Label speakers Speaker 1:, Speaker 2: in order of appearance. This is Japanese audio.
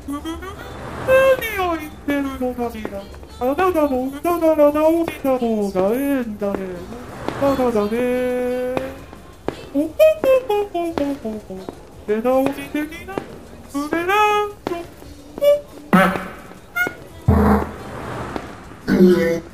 Speaker 1: 何を言ってるのかしら。あなたも歌なら直した方がええんだね。ただだね。ほほほほほほほ。出直し的なブメランコ。